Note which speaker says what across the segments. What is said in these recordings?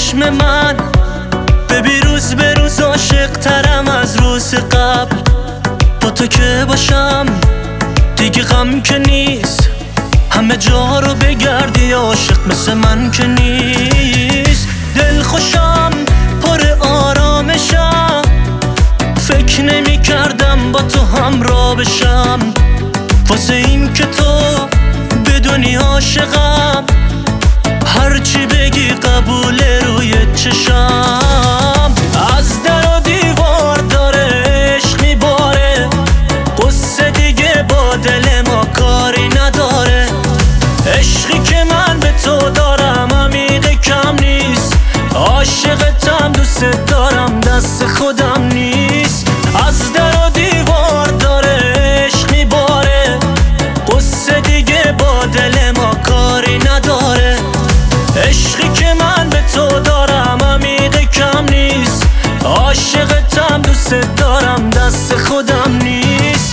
Speaker 1: چشم من ببین روز به روز عاشق ترم از روز قبل. با تو که باشم دیگه غم که نیست، همه جا رو بگردی عاشق مثل من که نیست. دل خوشم پر آرامشم، فکر نمی کردم با تو همراه بشم. واسه این که تو بدونی عاشقم، هرچی بگی قبول روی چشم. از در و دیوار داره عشق میباره، قصه دیگه با دل ما کاری نداره. عشقی که من به تو دارم عمیق کم نیست، عاشقتم دوست دارم دست خودم نیست. از در و دیوار داره عشق میباره، قصه دیگه با دل ما کاری نداره. عشقی که من به تو دارم عمیق کم نیست، عاشقتم دوست دارم دست خودم نیست.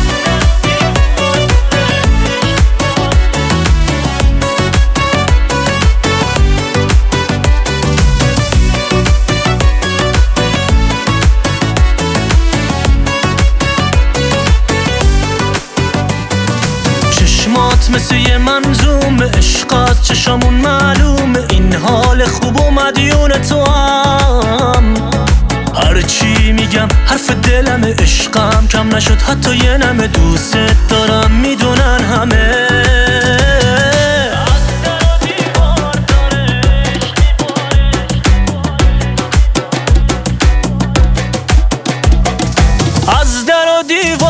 Speaker 1: چشمات مثل یه منظوم عشق از چشامون معلومه، این حال خوب و مدیون تو هم. هرچی میگم حرف دلم، عشقم کم نشد حتی یه نمه. دوست دارم میدونن همه. از در و دیوار